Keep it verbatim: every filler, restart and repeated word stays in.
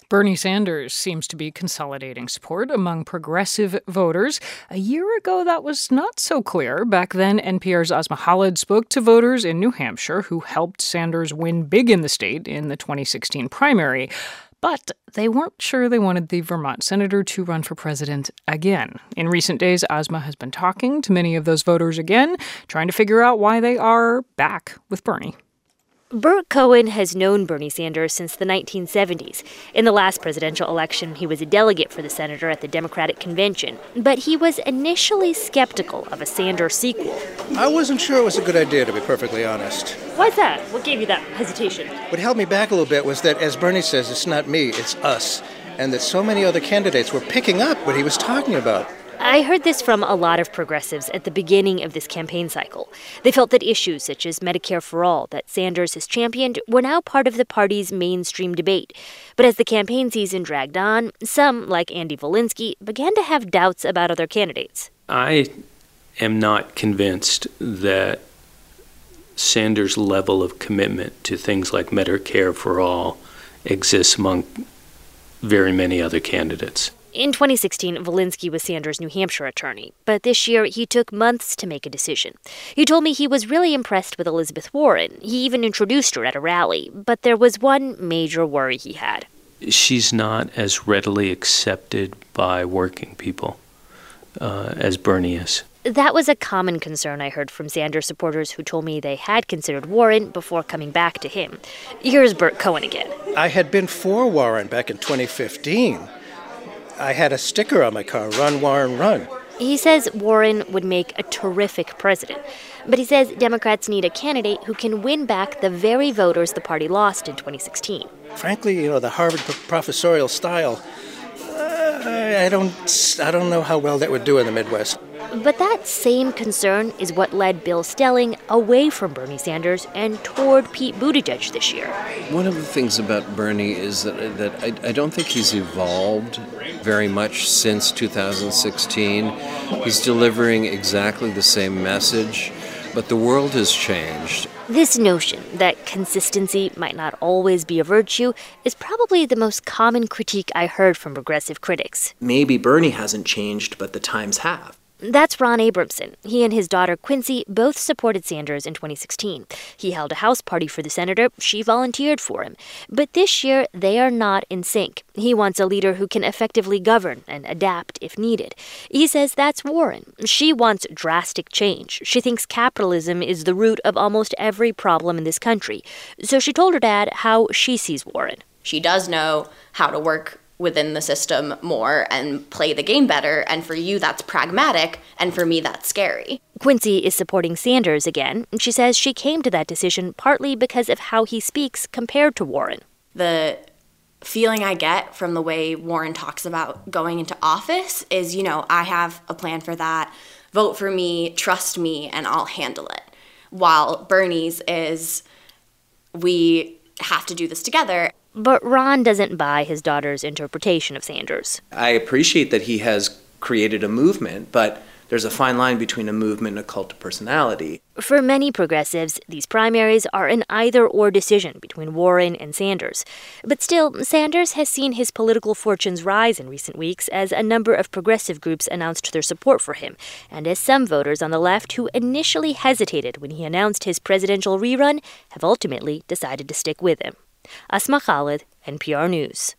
Bernie Sanders seems to be consolidating support among progressive voters. A year ago, that was not so clear. Back then, N P R's Asma Khalid spoke to voters in New Hampshire who helped Sanders win big in the state in the twenty sixteen primary. But they weren't sure they wanted the Vermont senator to run for president again. In recent days, Asma has been talking to many of those voters again, trying to figure out why they are back with Bernie. Burt Cohen has known Bernie Sanders since the nineteen seventies. In the last presidential election, he was a delegate for the senator at the Democratic convention. But he was initially skeptical of a Sanders sequel. I wasn't sure it was a good idea, to be perfectly honest. Why's that? What gave you that hesitation? What held me back a little bit was that, as Bernie says, it's not me, it's us. And that so many other candidates were picking up what he was talking about. I heard this from a lot of progressives at the beginning of this campaign cycle. They felt that issues such as Medicare for All that Sanders has championed were now part of the party's mainstream debate. But as the campaign season dragged on, some, like Andy Volinsky, began to have doubts about other candidates. I am not convinced that Sanders' level of commitment to things like Medicare for All exists among very many other candidates. In twenty sixteen, Volinsky was Sanders' New Hampshire attorney, but this year he took months to make a decision. He told me he was really impressed with Elizabeth Warren. He even introduced her at a rally, but there was one major worry he had. She's not as readily accepted by working people uh, as Bernie is. That was a common concern I heard from Sanders supporters who told me they had considered Warren before coming back to him. Here's Burt Cohen again. I had been for Warren back in twenty fifteen. I had a sticker on my car, "Run, Warren, run." He says Warren would make a terrific president. But he says Democrats need a candidate who can win back the very voters the party lost in twenty sixteen. Frankly, you know, the Harvard professorial style, uh, I don't, I don't know how well that would do in the Midwest. But that same concern is what led Bill Stelling away from Bernie Sanders and toward Pete Buttigieg this year. One of the things about Bernie is that, that I, I don't think he's evolved very much since two thousand sixteen. He's delivering exactly the same message, but the world has changed. This notion that consistency might not always be a virtue is probably the most common critique I heard from progressive critics. Maybe Bernie hasn't changed, but the times have. That's Ron Abramson. He and his daughter Quincy both supported Sanders in twenty sixteen. He held a house party for the senator. She volunteered for him. But this year, they are not in sync. He wants a leader who can effectively govern and adapt if needed. He says that's Warren. She wants drastic change. She thinks capitalism is the root of almost every problem in this country. So she told her dad how she sees Warren. She does know how to work within the system more and play the game better, and for you that's pragmatic, and for me that's scary. Quincy is supporting Sanders again. She says she came to that decision partly because of how he speaks compared to Warren. The feeling I get from the way Warren talks about going into office is, you know, I have a plan for that, vote for me, trust me, and I'll handle it. While Bernie's is, we have to do this together. But Ron doesn't buy his daughter's interpretation of Sanders. I appreciate that he has created a movement, but there's a fine line between a movement and a cult of personality. For many progressives, these primaries are an either-or decision between Warren and Sanders. But still, Sanders has seen his political fortunes rise in recent weeks as a number of progressive groups announced their support for him, and as some voters on the left who initially hesitated when he announced his presidential rerun have ultimately decided to stick with him. Asma Khalid, N P R News.